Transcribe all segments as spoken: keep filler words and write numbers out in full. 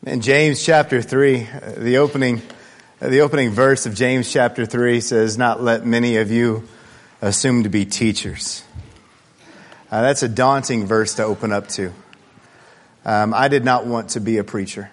In James chapter three, the opening, the opening verse of James chapter three says, "Not let many of you assume to be teachers." Uh, that's a daunting verse to open up to. Um, I did not want to be a preacher.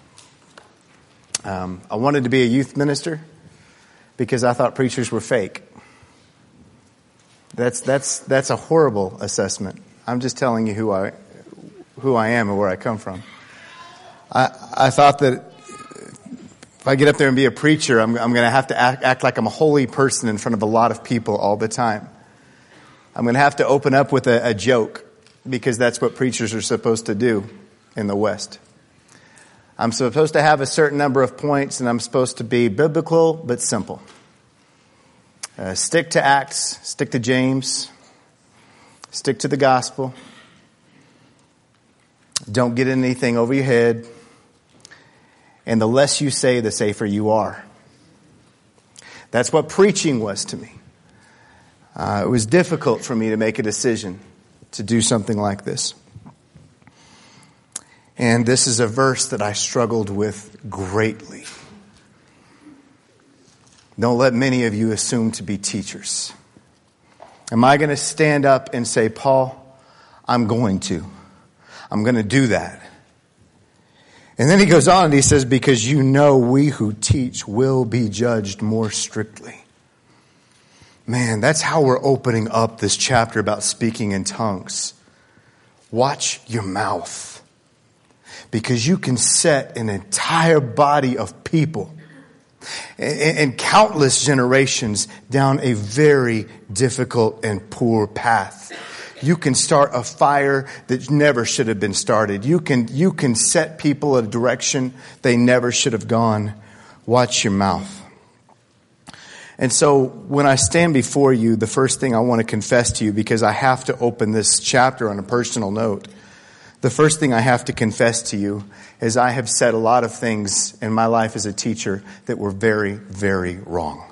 Um, I wanted to be a youth minister because I thought preachers were fake. That's that's that's a horrible assessment. I'm just telling you who I who I am and where I come from. I, I thought that if I get up there and be a preacher, I'm, I'm going to have to act, act like I'm a holy person in front of a lot of people all the time. I'm going to have to open up with a, a joke because that's what preachers are supposed to do in the West. I'm supposed to have a certain number of points, and I'm supposed to be biblical but simple. Uh, stick to Acts, stick to James, stick to the gospel. Don't get anything over your head. And the less you say, the safer you are. That's what preaching was to me. Uh, it was difficult for me to make a decision to do something like this. And this is a verse that I struggled with greatly. Don't let many of you assume to be teachers. Am I going to stand up and say, Paul, I'm going to. I'm going to do that. And then he goes on and he says, because you know we who teach will be judged more strictly. Man, that's how we're opening up this chapter about speaking in tongues. Watch your mouth. Because you can set an entire body of people and countless generations down a very difficult and poor path. You can start a fire that never should have been started. You can, you can set people in a direction they never should have gone. Watch your mouth. And so when I stand before you, the first thing I want to confess to you, because I have to open this chapter on a personal note, the first thing I have to confess to you is I have said a lot of things in my life as a teacher that were very, very wrong.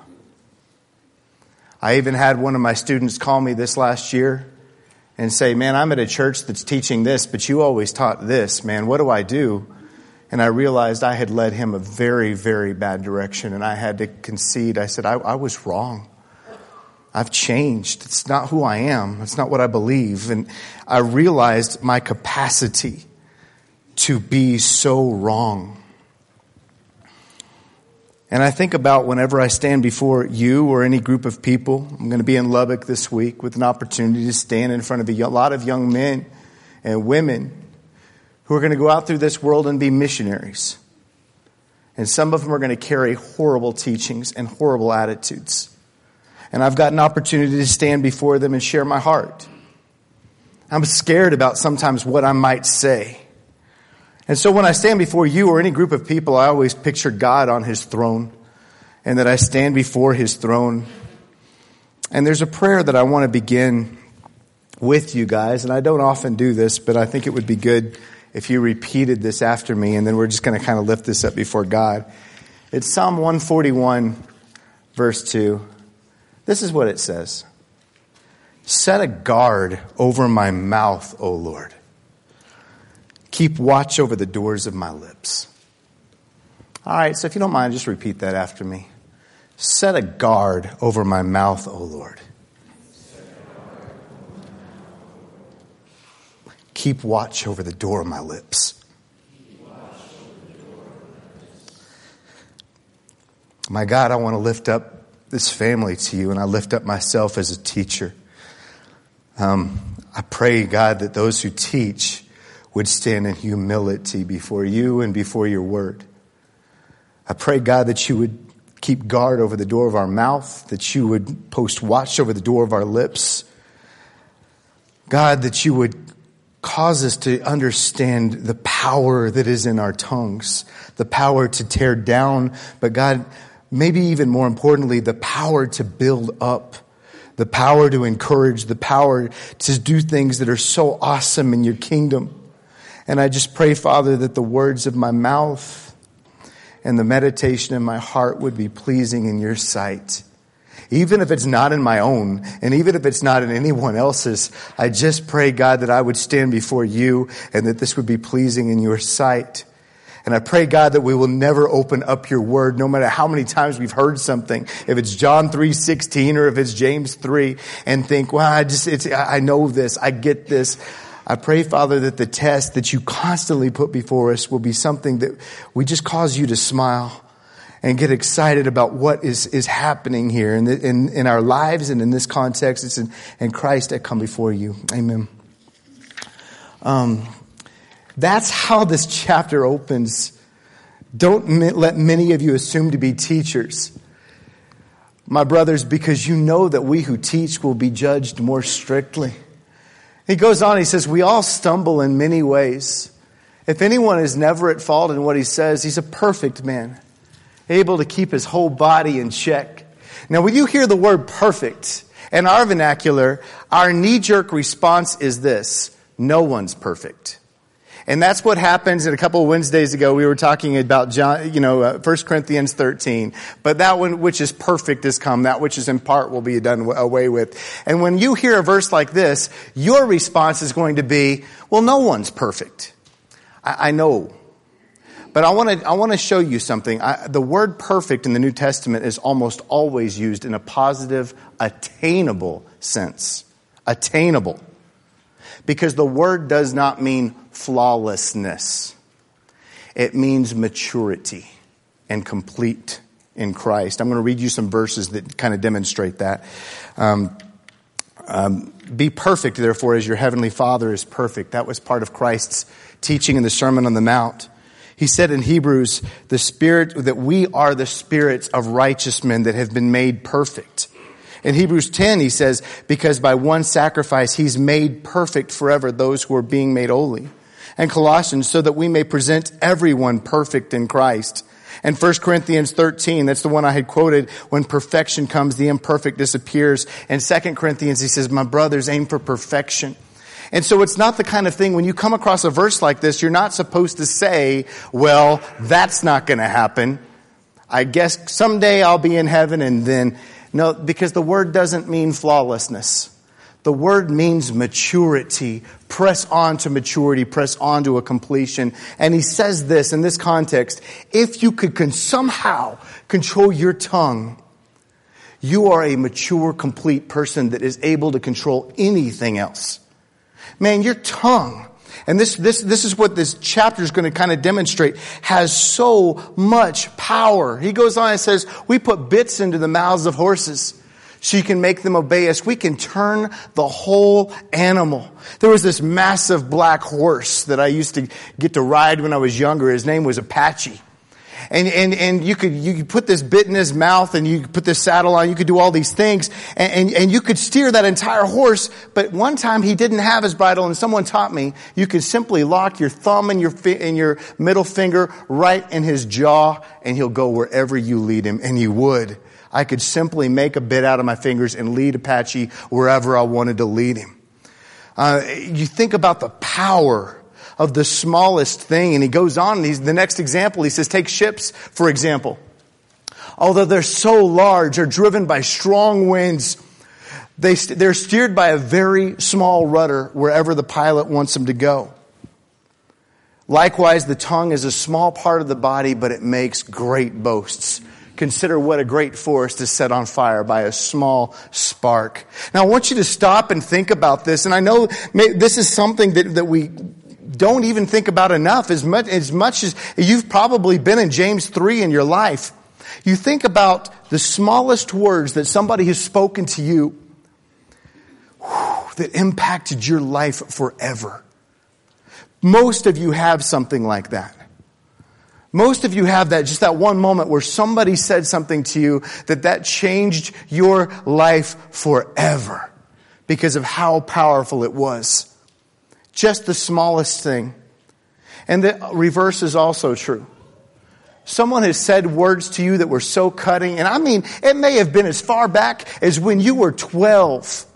I even had one of my students call me this last year and say, man, I'm at a church that's teaching this, but you always taught this. Man, what do I do? And I realized I had led him a very, very bad direction, and I had to concede. I said, I, I was wrong. I've changed. It's not who I am. It's not what I believe. And I realized my capacity to be so wrong. And I think about whenever I stand before you or any group of people. I'm going to be in Lubbock this week with an opportunity to stand in front of a lot of young men and women who are going to go out through this world and be missionaries. And some of them are going to carry horrible teachings and horrible attitudes. And I've got an opportunity to stand before them and share my heart. I'm scared about sometimes what I might say. And so when I stand before you or any group of people, I always picture God on his throne, and that I stand before his throne. And there's a prayer that I want to begin with you guys, and I don't often do this, but I think it would be good if you repeated this after me, and then we're just going to kind of lift this up before God. It's Psalm one forty-one, verse two. This is what it says. Set a guard over my mouth, O Lord. Keep watch over the doors of my lips. All right, so if you don't mind, just repeat that after me. Set a guard over my mouth, O Lord. Keep watch over the door of my lips. My God, I want to lift up this family to you, and I lift up myself as a teacher. Um, I pray, God, that those who teach would stand in humility before you and before your word. I pray, God, that you would keep guard over the door of our mouth, that you would post watch over the door of our lips. God, that you would cause us to understand the power that is in our tongues, the power to tear down, but God, maybe even more importantly, the power to build up, the power to encourage, the power to do things that are so awesome in your kingdom. And I just pray, Father, that the words of my mouth and the meditation in my heart would be pleasing in your sight. Even if it's not in my own, and even if it's not in anyone else's, I just pray, God, that I would stand before you and that this would be pleasing in your sight. And I pray, God, that we will never open up your word, no matter how many times we've heard something, if it's John three sixteen or if it's James three, and think, well, I just, it's, I know this, I get this. I pray, Father, that the test that you constantly put before us will be something that we just cause you to smile and get excited about what is, is happening here in, the, in, in our lives and in this context. It's in, in Christ I come before you. Amen. Um, That's how this chapter opens. Don't let many of you assume to be teachers, my brothers, because you know that we who teach will be judged more strictly. He goes on, he says, we all stumble in many ways. If anyone is never at fault in what he says, he's a perfect man, able to keep his whole body in check. Now, when you hear the word perfect in our vernacular, our knee-jerk response is this: no one's perfect. And that's what happens. And a couple of Wednesdays ago, we were talking about John, you know, uh, First Corinthians thirteen. But that one which is perfect is come. That which is in part will be done away with. And when you hear a verse like this, your response is going to be, well, no one's perfect. I, I know. But I want to, I want to show you something. I, the word perfect in the New Testament is almost always used in a positive, attainable sense. Attainable. Because the word does not mean flawlessness. It means maturity and complete in Christ. I'm going to read you some verses that kind of demonstrate that. Um, um, Be perfect, therefore, as your heavenly Father is perfect. That was part of Christ's teaching in the Sermon on the Mount. He said in Hebrews, the Spirit, that we are the spirits of righteous men that have been made perfect. In Hebrews ten, he says, because by one sacrifice he's made perfect forever those who are being made holy. And Colossians, so that we may present everyone perfect in Christ. And First Corinthians thirteen, that's the one I had quoted, when perfection comes, the imperfect disappears. And Second Corinthians, he says, my brothers, aim for perfection. And so it's not the kind of thing, when you come across a verse like this, you're not supposed to say, well, that's not going to happen. I guess someday I'll be in heaven and then... No, because the word doesn't mean flawlessness. The word means maturity. Press on to maturity. Press on to a completion. And he says this in this context: if you could can somehow control your tongue, you are a mature, complete person that is able to control anything else. Man, your tongue, and this this this is what this chapter is going to kind of demonstrate, has so much power. He goes on and says, we put bits into the mouths of horses so you can make them obey us. We can turn the whole animal. There was this massive black horse that I used to get to ride when I was younger. His name was Apache. And, and, and you could, you could put this bit in his mouth and you could put this saddle on. You could do all these things and, and, and you could steer that entire horse. But one time he didn't have his bridle and someone taught me you could simply lock your thumb and your, fi- and your middle finger right in his jaw and he'll go wherever you lead him. And he would. I could simply make a bit out of my fingers and lead Apache wherever I wanted to lead him. Uh, you think about the power of the smallest thing. And he goes on, and he's, the next example, he says, take ships, for example. Although they're so large, are driven by strong winds, they, they're steered by a very small rudder wherever the pilot wants them to go. Likewise, the tongue is a small part of the body, but it makes great boasts. Consider what a great forest is set on fire by a small spark. Now, I want you to stop and think about this. And I know this is something that, that we don't even think about enough. As much, as much as you've probably been in James three in your life, you think about the smallest words that somebody has spoken to you whew, that impacted your life forever. Most of you have something like that. Most of you have that, just that one moment where somebody said something to you that that changed your life forever because of how powerful it was. Just the smallest thing. And the reverse is also true. Someone has said words to you that were so cutting, and I mean, it may have been as far back as when you were twelve.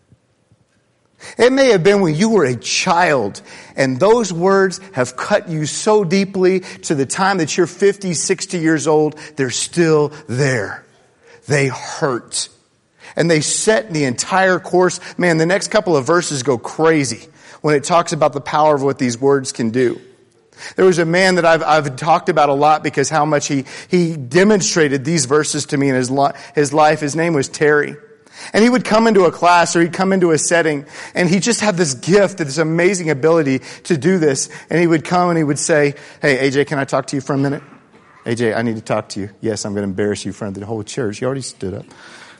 It may have been when you were a child, and those words have cut you so deeply to the time that you're fifty, sixty years old, they're still there. They hurt. And they set the entire course. Man, the next couple of verses go crazy when it talks about the power of what these words can do. There was a man that I've, I've talked about a lot because how much he, he demonstrated these verses to me in his, li- his life. His name was Terry. And he would come into a class or he'd come into a setting and he just had this gift, this amazing ability to do this. And he would come and he would say, hey, A J, can I talk to you for a minute? A J, I need to talk to you. Yes, I'm going to embarrass you in front of the whole church. You already stood up.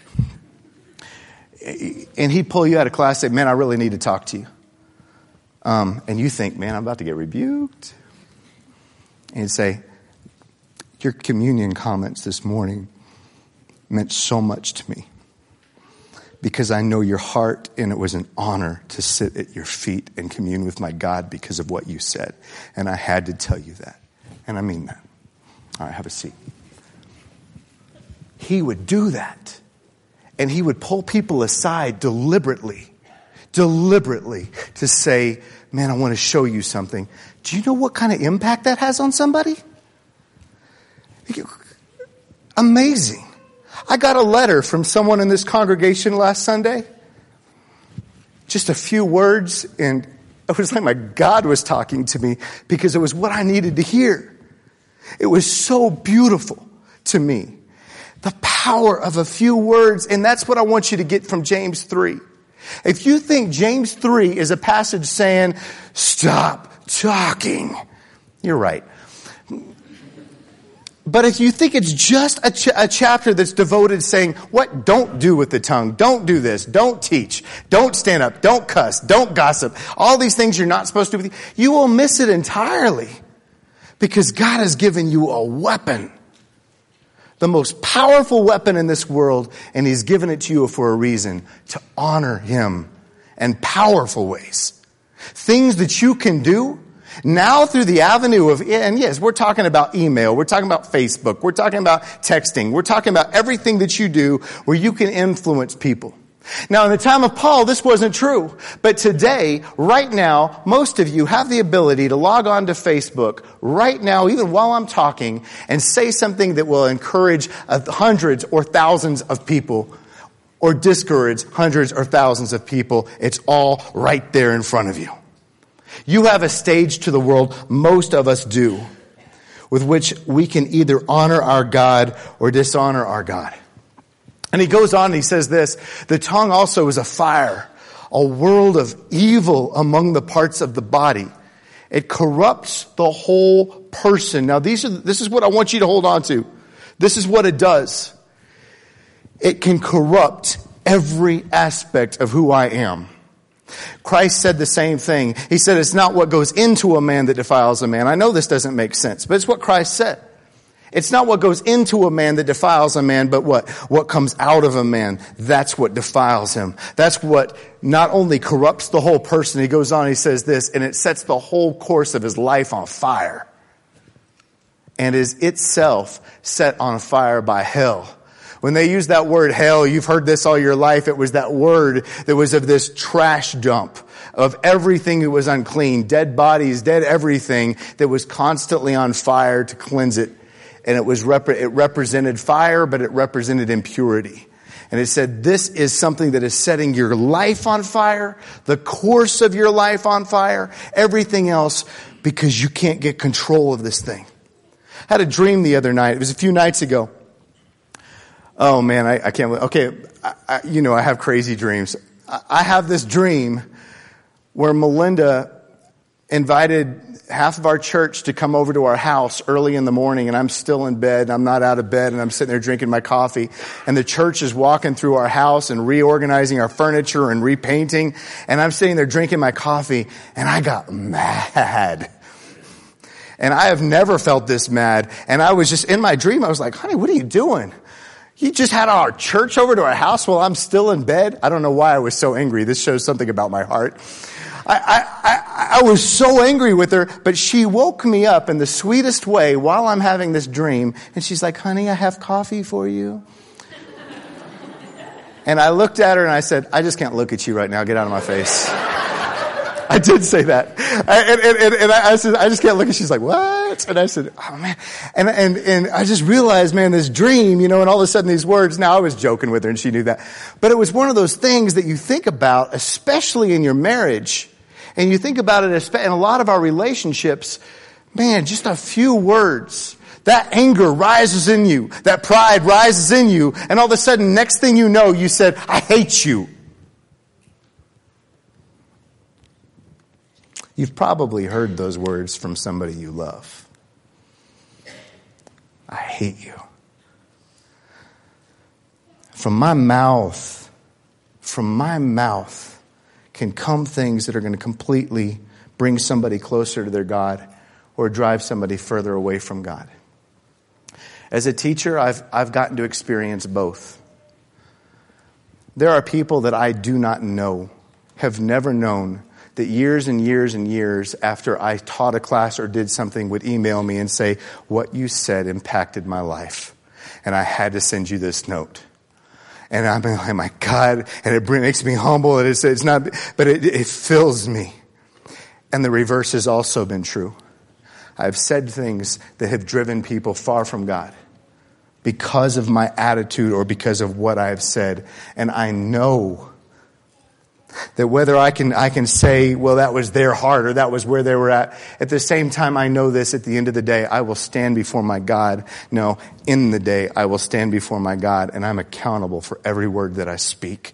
And he'd pull you out of class and say, man, I really need to talk to you. Um, and you think, man, I'm about to get rebuked. And he'd say, your communion comments this morning meant so much to me because I know your heart, and it was an honor to sit at your feet and commune with my God because of what you said. And I had to tell you that. And I mean that. All right, have a seat. He would do that. And he would pull people aside deliberately, deliberately to say, man, I want to show you something. Do you know what kind of impact that has on somebody? Amazing. I got a letter from someone in this congregation last Sunday. Just a few words, and it was like my God was talking to me because it was what I needed to hear. It was so beautiful to me. The power of a few words, and that's what I want you to get from James three. If you think James three is a passage saying, stop talking, you're right. But if you think it's just a, ch- a chapter that's devoted saying, what don't do with the tongue, don't do this, don't teach, don't stand up, don't cuss, don't gossip, all these things you're not supposed to do, you will miss it entirely because God has given you a weapon. The most powerful weapon in this world, and he's given it to you for a reason, to honor him in powerful ways. Things that you can do now through the avenue of, and yes, we're talking about email, we're talking about Facebook, we're talking about texting, we're talking about everything that you do where you can influence people. Now, in the time of Paul, this wasn't true. But today, right now, most of you have the ability to log on to Facebook right now, even while I'm talking, and say something that will encourage hundreds or thousands of people or discourage hundreds or thousands of people. It's all right there in front of you. You have a stage to the world, most of us do, with which we can either honor our God or dishonor our God. And he goes on and he says this, the tongue also is a fire, a world of evil among the parts of the body. It corrupts the whole person. Now these are, this is what I want you to hold on to. This is what it does. It can corrupt every aspect of who I am. Christ said the same thing. He said it's not what goes into a man that defiles a man. I know this doesn't make sense, but it's what Christ said. It's not what goes into a man that defiles a man, but what? What comes out of a man. That's what defiles him. That's what not only corrupts the whole person. He goes on, he says this, and it sets the whole course of his life on fire. And is itself set on fire by hell. When they use that word hell, you've heard this all your life. It was that word that was of this trash dump of everything that was unclean, dead bodies, dead everything that was constantly on fire to cleanse it. And it was rep- it represented fire, but it represented impurity. And it said, this is something that is setting your life on fire, the course of your life on fire, everything else, because you can't get control of this thing. I had a dream the other night. It was a few nights ago. Oh man, I, I can't, okay, I, I, you know, I have crazy dreams. I, I have this dream where Melinda invited half of our church to come over to our house early in the morning, and I'm still in bed, and I'm not out of bed, and I'm sitting there drinking my coffee, and the church is walking through our house and reorganizing our furniture and repainting, and I'm sitting there drinking my coffee, and I got mad. And I have never felt this mad, and I was just, in my dream, I was like, honey, what are you doing? You just had our church over to our house while I'm still in bed? I don't know why I was so angry. This shows something about my heart. I, I, I, I was so angry with her, but she woke me up in the sweetest way while I'm having this dream. And she's like, honey, I have coffee for you. And I looked at her and I said, I just can't look at you right now. Get out of my face. I did say that. I, and, and, and I said, I just can't look at you. She's like, what? And I said, oh man. And, and, and I just realized, man, this dream, you know, and all of a sudden these words, now I was joking with her and she knew that. But it was one of those things that you think about, especially in your marriage. And you think about it in a lot of our relationships, Man, just a few words. That anger rises in you. That pride rises in you. And all of a sudden, next thing you know, you said, I hate you. You've probably heard those words from somebody you love. I hate you. From my mouth, from my mouth can come things that are going to completely bring somebody closer to their God or drive somebody further away from God. As a teacher, I've, I've gotten to experience both. There are people that I do not know, have never known, that years and years and years after I taught a class or did something would email me and say, what you said impacted my life. And I had to send you this note. And I'm like, oh my God, and it makes me humble. And it's, it's not, but it, it fills me. And the reverse has also been true. I've said things that have driven people far from God because of my attitude or because of what I've said. And I know that whether I can I can say, well, that was their heart or that was where they were at. At the same time, I know this, at the end of the day, I will stand before my God. No, in the day, I will stand before my God, and I'm accountable for every word that I speak.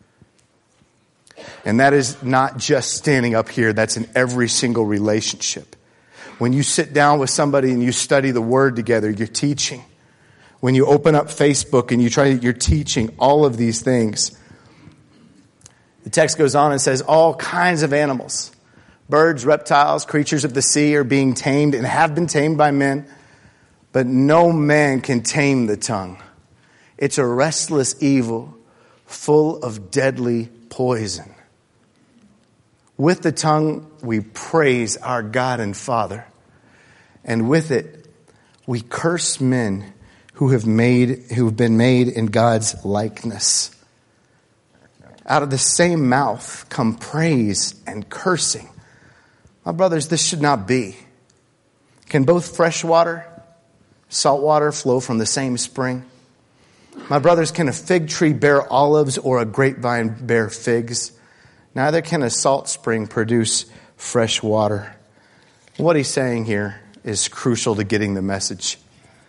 And that is not just standing up here. That's in every single relationship. When you sit down with somebody and you study the Word together, you're teaching. When you open up Facebook and you try, you're teaching all of these things. The text goes on and says all kinds of animals, birds, reptiles, creatures of the sea are being tamed and have been tamed by men, but no man can tame the tongue. It's a restless evil full of deadly poison. With the tongue, we praise our God and Father. And with it, we curse men who have made, who have been made in God's likeness. Out of the same mouth come praise and cursing. My brothers, this should not be. Can both fresh water, salt water flow from the same spring? My brothers, can a fig tree bear olives or a grapevine bear figs? Neither can a salt spring produce fresh water. What he's saying here is crucial to getting the message.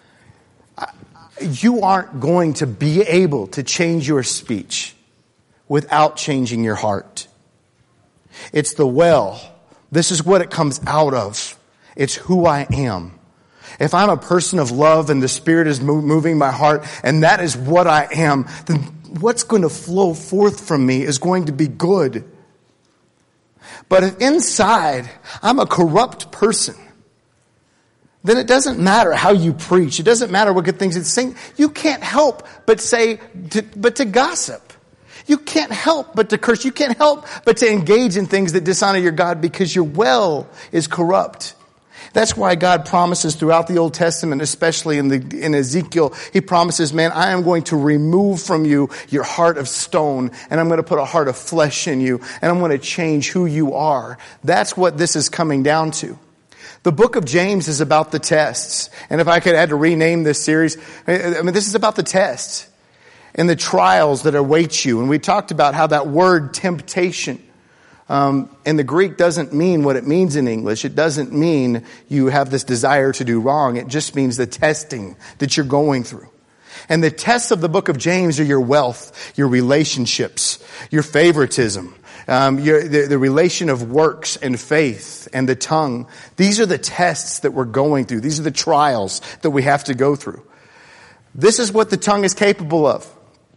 You aren't going to be able to change your speech without changing your heart. It's the well. This is what it comes out of. It's who I am. If I'm a person of love and the Spirit is moving my heart and that is what I am, then what's going to flow forth from me is going to be good. But if inside I'm a corrupt person, then it doesn't matter how you preach. It doesn't matter what good things you sing. You can't help but say, to, but to gossip. You can't help but to curse. You can't help but to engage in things that dishonor your God because your well is corrupt. That's why God promises throughout the Old Testament, especially in the in Ezekiel, He promises, man, I am going to remove from you your heart of stone, and I'm going to put a heart of flesh in you, and I'm going to change who you are. That's what this is coming down to. The book of James is about the tests. And if I could had to rename this series, I mean, this is about the tests and the trials that await you. And we talked about how that word temptation um, in the Greek doesn't mean what it means in English. It doesn't mean you have this desire to do wrong. It just means the testing that you're going through. And the tests of the book of James are your wealth, your relationships, your favoritism, um, your, the, the relation of works and faith and the tongue. These are the tests that we're going through. These are the trials that we have to go through. This is what the tongue is capable of.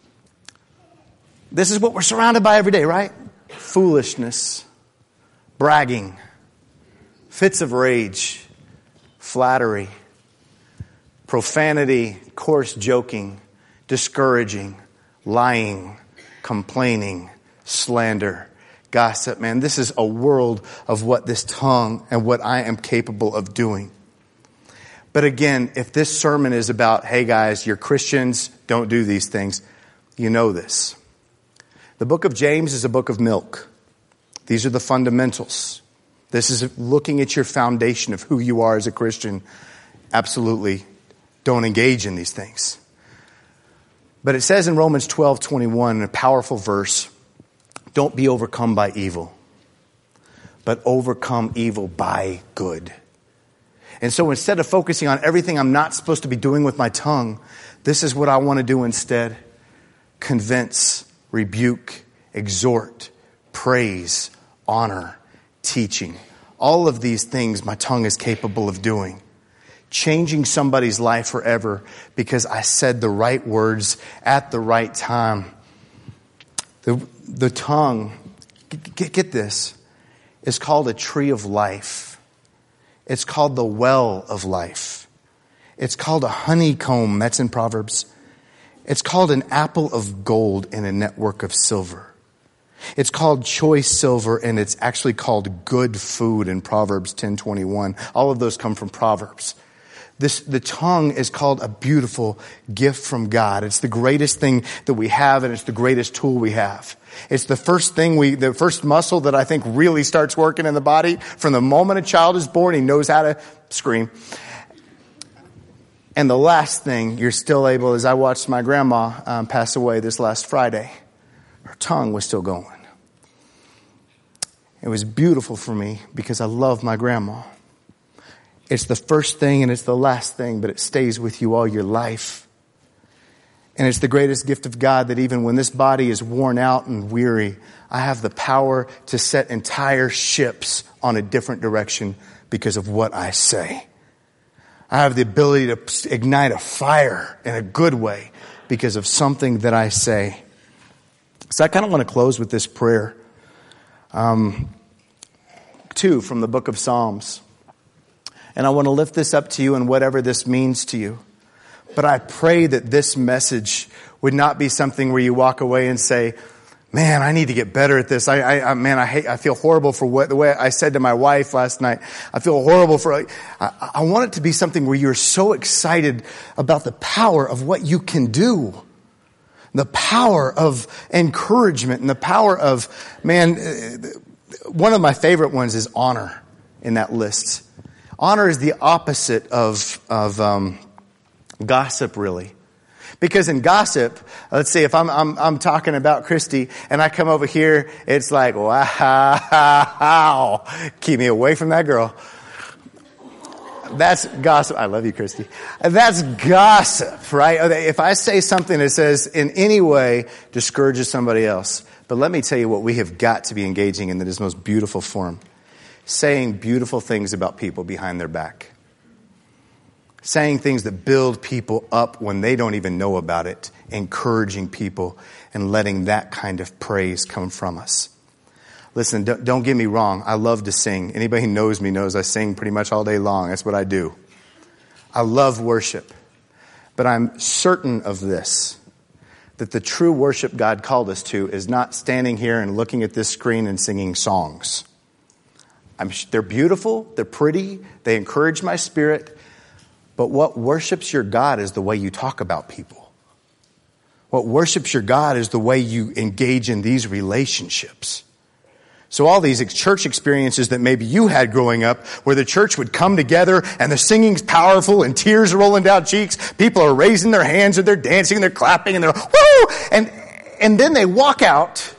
This is what we're surrounded by every day, right? Foolishness, bragging, fits of rage, flattery, profanity, coarse joking, discouraging, lying, complaining, slander, gossip. Man, this is a world of what this tongue and what I am capable of doing. But again, if this sermon is about, hey guys, you're Christians, don't do these things, you know this. The book of James is a book of milk. These are the fundamentals. This is looking at your foundation of who you are as a Christian. Absolutely don't engage in these things. But it says in Romans twelve twenty-one, in a powerful verse, don't be overcome by evil, but overcome evil by good. And so instead of focusing on everything I'm not supposed to be doing with my tongue, this is what I want to do instead. Convince, rebuke, exhort, praise, honor, teaching. All of these things my tongue is capable of doing. Changing somebody's life forever because I said the right words at the right time. The, the tongue, get, get this, is called a tree of life. It's called the well of life. It's called a honeycomb. That's in Proverbs. It's called an apple of gold in a network of silver. It's called choice silver, and it's actually called good food in Proverbs ten twenty-one. All of those come from Proverbs. This, the tongue is called a beautiful gift from God. It's the greatest thing that we have, and it's the greatest tool we have. It's the first thing we, the first muscle that I think really starts working in the body. From the moment a child is born, he knows how to scream. And the last thing you're still able, as I watched my grandma um, pass away this last Friday, her tongue was still going. It was beautiful for me because I love my grandma. It's the first thing and it's the last thing, but it stays with you all your life. And it's the greatest gift of God that even when this body is worn out and weary, I have the power to set entire ships on a different direction because of what I say. I have the ability to ignite a fire in a good way because of something that I say. So I kind of want to close with this prayer. Um, two from the book of Psalms. And I want to lift this up to you and whatever this means to you. But I pray that this message would not be something where you walk away and say, man, I need to get better at this. I, I, I man, I hate, I feel horrible for what, the way I said to my wife last night. I feel horrible for, I, I want it to be something where you're so excited about the power of what you can do. The power of encouragement and the power of, man, one of my favorite ones is honor in that list. Honor is the opposite of, of, um, gossip, really. Because in gossip, let's say if I'm, I'm, I'm talking about Christy and I come over here, it's like, wow, keep me away from that girl. That's gossip. I love you, Christy. That's gossip, right? If I say something that says in any way discourages somebody else. But let me tell you what we have got to be engaging in that is most beautiful form. Saying beautiful things about people behind their back. Saying things that build people up when they don't even know about it. Encouraging people and letting that kind of praise come from us. Listen, don't, don't get me wrong. I love to sing. Anybody who knows me knows I sing pretty much all day long. That's what I do. I love worship. But I'm certain of this, that the true worship God called us to is not standing here and looking at this screen and singing songs. I'm, they're beautiful. They're pretty. They encourage my spirit. But what worships your God is the way you talk about people. What worships your God is the way you engage in these relationships. So all these church experiences that maybe you had growing up, where the church would come together and the singing's powerful and tears are rolling down cheeks, people are raising their hands and they're dancing and they're clapping and they're woo! And, and then they walk out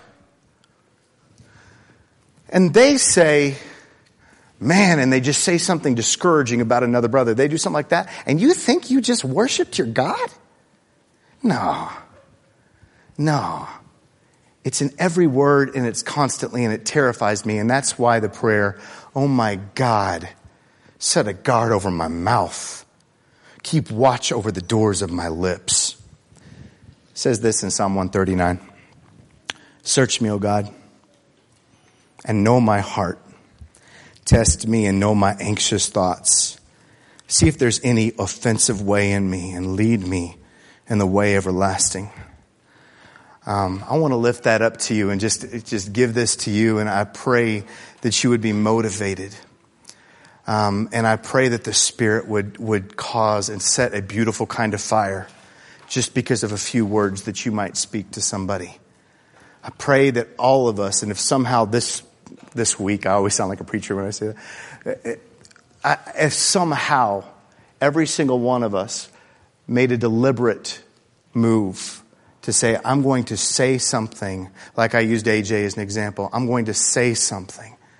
and they say, man, and they just say something discouraging about another brother. They do something like that. And you think you just worshiped your God? No. No. It's in every word and it's constantly and it terrifies me. And that's why the prayer, oh my God, set a guard over my mouth. Keep watch over the doors of my lips. It says this in Psalm one thirty-nine. Search me, O God, and know my heart. Test me and know my anxious thoughts. See if there's any offensive way in me and lead me in the way everlasting. Um, I want to lift that up to you and just, just give this to you. And I pray that you would be motivated. Um, and I pray that the Spirit would, would cause and set a beautiful kind of fire just because of a few words that you might speak to somebody. I pray that all of us, and if somehow this This week, I always sound like a preacher when I say that. I, if somehow every single one of us made a deliberate move to say, I'm going to say something, like I used A J as an example, I'm going to say something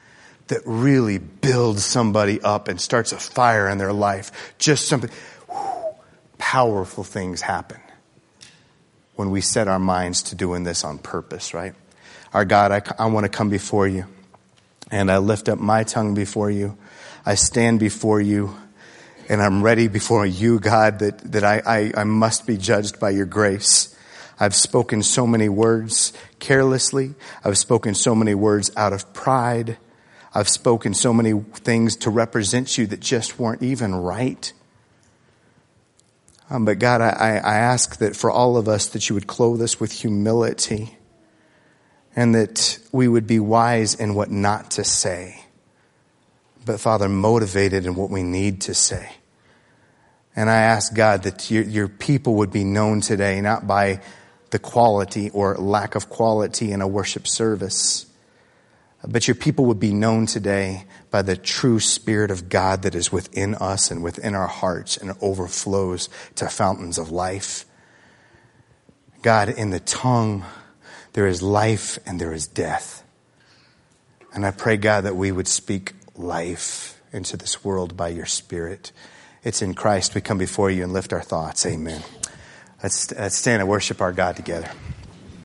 that really builds somebody up and starts a fire in their life. Just something, whew, powerful things happen when we set our minds to doing this on purpose, right? Our God, I, I want to come before you, and I lift up my tongue before you. I stand before you, and I'm ready before you, God, that, that I, I, I must be judged by your grace. I've spoken so many words carelessly. I've spoken so many words out of pride. I've spoken so many things to represent you that just weren't even right. Um, but God, I, I ask that for all of us that you would clothe us with humility, and that we would be wise in what not to say. But Father, motivated in what we need to say. And I ask God that your, your people would be known today, not by the quality or lack of quality in a worship service, but your people would be known today by the true Spirit of God that is within us and within our hearts and overflows to fountains of life. God, in the tongue, there is life and there is death. And I pray, God, that we would speak life into this world by your Spirit. It's in Christ we come before you and lift our thoughts. Amen. Let's, let's stand and worship our God together.